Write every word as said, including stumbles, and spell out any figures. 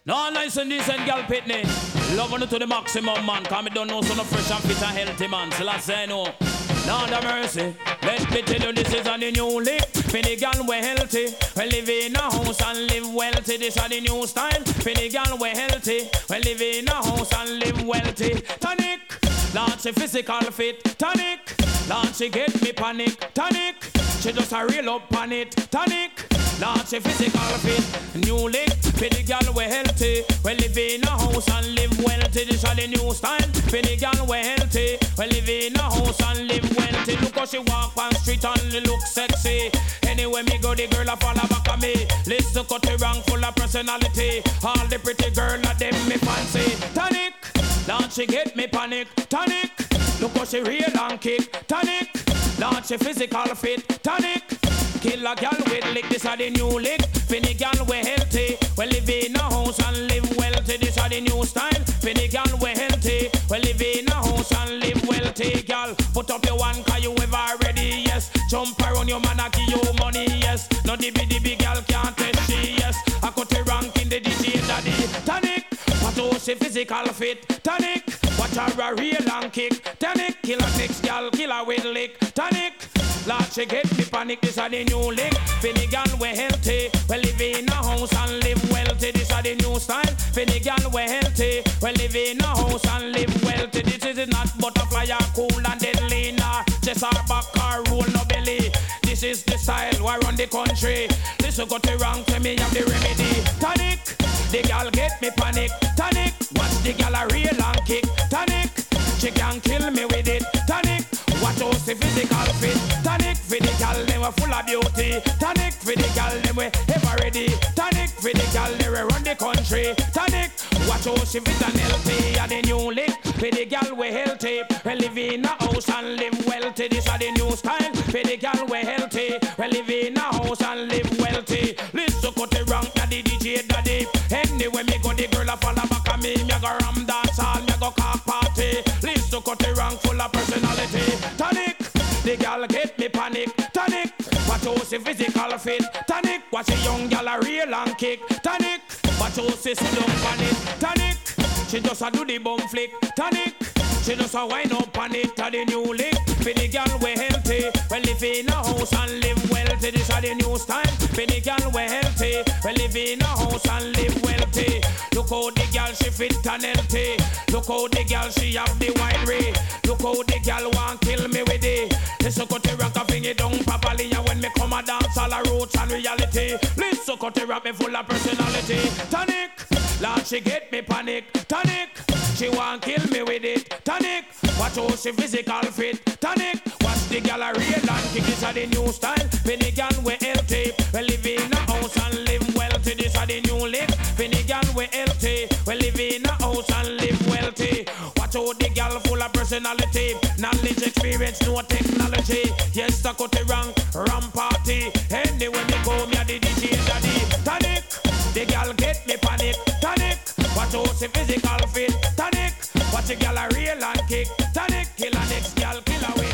No nice and decent girl pitney. Loving it to the maximum, man. Cause me don't know so no fresh and fit and healthy, man. So let's say no. Lord have mercy. Let me tell you this is a the new lick. For the girl we healthy. We live in a house and live wealthy. This is the new style. For the girl we healthy. We live in a house and live wealthy. Tonic. Launch a physical fit. Tonic. Launch she get me panic. Tonic. She just a real up on it. Tonic. Launch a physical fit. New lick. For the girl we healthy. We live in a house and live wealthy. This is the new style. For the girl we healthy. We live in a house and live wealthy. Look how she walk on street and look sexy. Anyway me go, the girl a follow back of me. Listen cut the rank full of personality. All the pretty girl of them me fancy. Tonic. Launch she get me panic. Tonic. Look how she real and kick. Tonic. Launch she physical fit. Tonic. Kill a gal with lick, this a the new lick. Finny gal we healthy, we live in a house and live wealthy. This a the new style. Finny gal we healthy, we live in a house and live wealthy. Gal, put up your one cause you ever ready, yes. Jump around your man, I give you money, yes. No dibby dibby gal can't test she, yes. I cut the rank in the D J daddy. Tonic, what to say physical fit. Tonic, watch her a real and kick. Tonic, kill a next gal, kill her with lick. Tonic. Lord, she get me panic, this a the new lick. Finny gal we healthy, we live in a house and live wealthy. This a the new style. Finny gal we healthy, we live in a house and live wealthy. This is not butterfly or cool and deadly, nah. Just our back or roll no belly. This is the style we run the country. Listen got the wrong to me have the remedy. Tonic, the gal get me panic. Tonic, watch the gal a real and kick. Tonic, she can kill me with it. Tonic. Watch out the physical fit. Tonic for the gal them we full of beauty. Tonic for the gal them we ever ready. Tonic for the gal them we run the country. Tonic. Watch out she fit and healthy. And the new lick. For the gal we healthy. We live in a house and live wealthy. This is the new style. For the gal we healthy. We live in a house and live wealthy. Listen cut the rank daddy D J daddy. Anyway me go the girl a follow back of me. Me go ram dance all. Me go cock party. Listen cut the rank full of personality. Tonic, the gal get me panic. Tonic, watch out the physical fit. Tonic, watch a young gal a real and kick. Tonic, watch out the sit down panic. Tonic, she just a do the bum flick. Tonic, she just a wind up on it to the new lick. For the gal we healthy, we live in a house and live wealthy. This is the new style. For the gal we healthy, we live in a house and live wealthy. Look how the gal she fit and healthy. Look how the gal she have the winery. Look how the gal want kill me with it. Listen cut the rock and bring it down properly. And when me come a dance all a roots and reality. Listen cut the rock me full of personality. Tonic, Lord she get me panic. Tonic, she want kill me with it. Tonic, watch how she physical fit. Tonic, watch the gal a real and kick. This a the new style. For the gal we healthy, we live in a house and live wealthy. This a the new lick. For the gal we healthy, we live in a house and live wealthy. Watch out the gal full of personality. Knowledge, experience, no technology. Yes, I cut the rank, ram party. Anyway me go, me a the D J daddy. Tonic, the gal get me panic. Tonic, watch out the physical fit. Tonic, watch the gal a real and kick. Tonic, kill a next gal, kill away.